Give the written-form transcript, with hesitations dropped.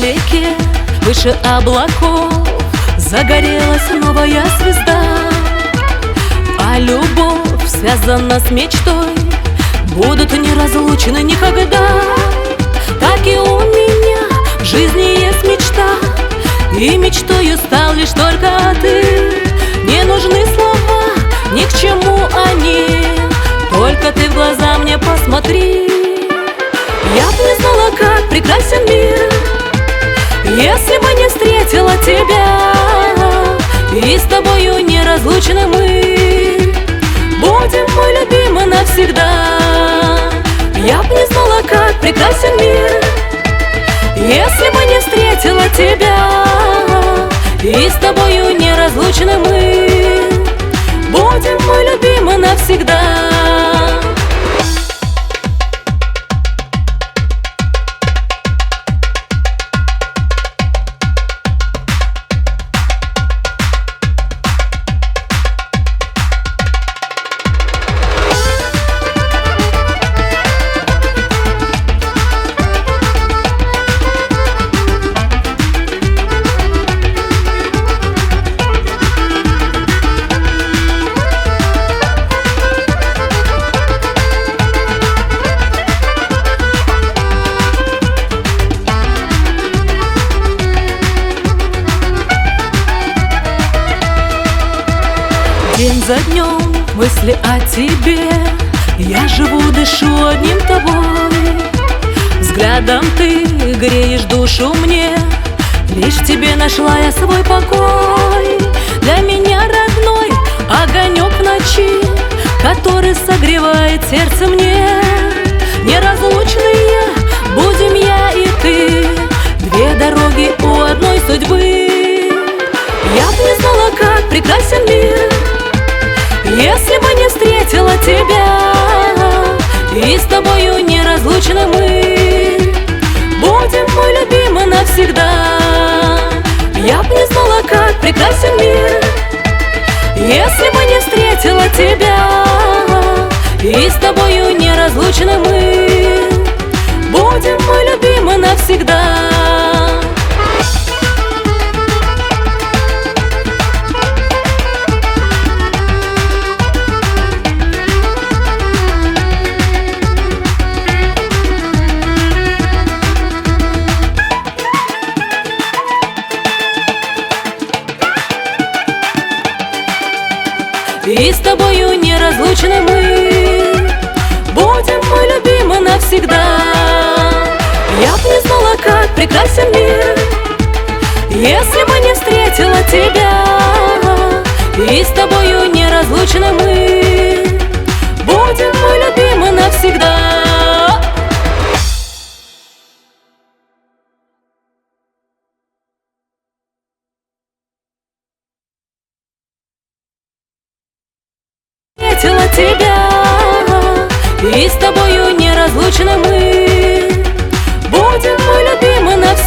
Вдалеке, выше облаков, загорелась новая звезда. А любовь связана с мечтой, будут неразлучны никогда. Так и у меня в жизни есть мечта, и мечтою стал лишь только ты. Не нужны слова, ни к чему они, только ты в глаза мне посмотри. Я б не знала, как прекрасен мир, если бы не встретила тебя, и с тобою неразлучны мы. Будем, мой любимый, навсегда. Я б не знала, как прекрасен мир, если бы не встретила тебя, и с тобою неразлучны мы. Будем, мой любимый, навсегда. День за днем мысли о тебе, я живу, дышу одним тобой. Взглядом ты греешь душу мне, лишь в тебе нашла я свой покой. Для меня родной огонек в ночи, который согревает сердце мне. Неразлучные будем я и ты, две дороги у одной судьбы. Я б не знала, как прекрасен мир, если бы не встретила тебя, и с тобою неразлучны мы. Будем, мой любимый, навсегда. Я б не знала, как прекрасен мир, если бы не встретила тебя, и с тобою неразлучны мы. Будем, мой любимый, навсегда. И с тобою неразлучны мы. Будем, мой любимый, навсегда. Я б не знала, как прекрасен мир, если бы не встретила тебя, и с тобою неразлучны мы. Будем, мой любимый, навсегда. Тебя, и с тобою неразлучны мы. Будем, мой любимый, навсегда.